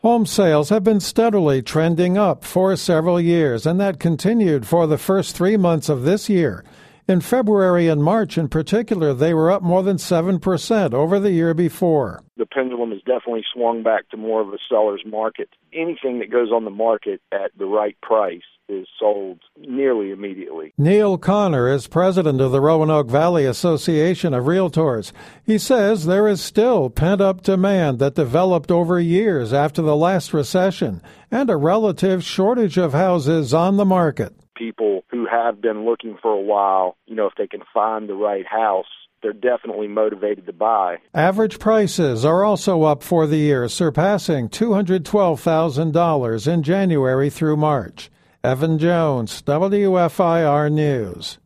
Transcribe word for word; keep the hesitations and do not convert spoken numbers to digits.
Home sales have been steadily trending up for several years, and that continued for the first three months of this year. In February and March in particular, they were up more than seven percent over the year before. The pendulum has definitely swung back to more of a seller's market. Anything that goes on the market at the right price is sold nearly immediately. Neil Connor is president of the Roanoke Valley Association of Realtors. He says there is still pent-up demand that developed over years after the last recession and a relative shortage of houses on the market. People who have been looking for a while, you know, if they can find the right house, they're definitely motivated to buy. Average prices are also up for the year, surpassing two hundred twelve thousand dollars in January through March. Evan Jones, W F I R News.